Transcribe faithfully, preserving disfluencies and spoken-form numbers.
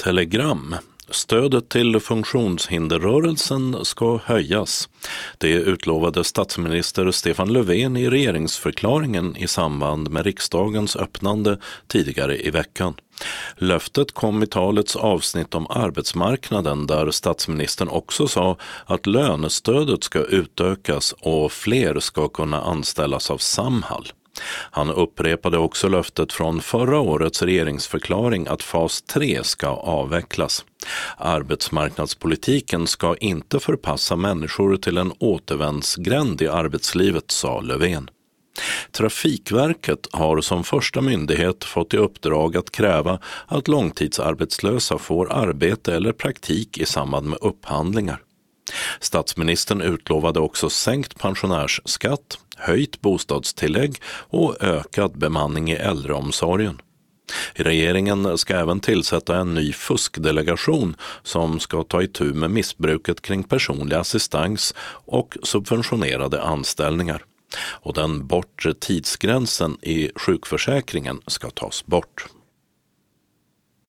Telegram. Stödet till funktionshinderrörelsen ska höjas. Det utlovade statsminister Stefan Löfven i regeringsförklaringen i samband med riksdagens öppnande tidigare i veckan. Löftet kom i talets avsnitt om arbetsmarknaden där statsministern också sa att lönestödet ska utökas och fler ska kunna anställas av Samhall. Han upprepade också löftet från förra årets regeringsförklaring att fas tre ska avvecklas. Arbetsmarknadspolitiken ska inte förpassa människor till en återvändsgränd i arbetslivet, sa Löfven. Trafikverket har som första myndighet fått i uppdrag att kräva att långtidsarbetslösa får arbete eller praktik i samband med upphandlingar. Statsministern utlovade också sänkt pensionärsskatt, höjt bostadstillägg och ökad bemanning i äldreomsorgen. Regeringen ska även tillsätta en ny fuskdelegation som ska ta itu med missbruket kring personlig assistans och subventionerade anställningar. Och den bortre tidsgränsen i sjukförsäkringen ska tas bort.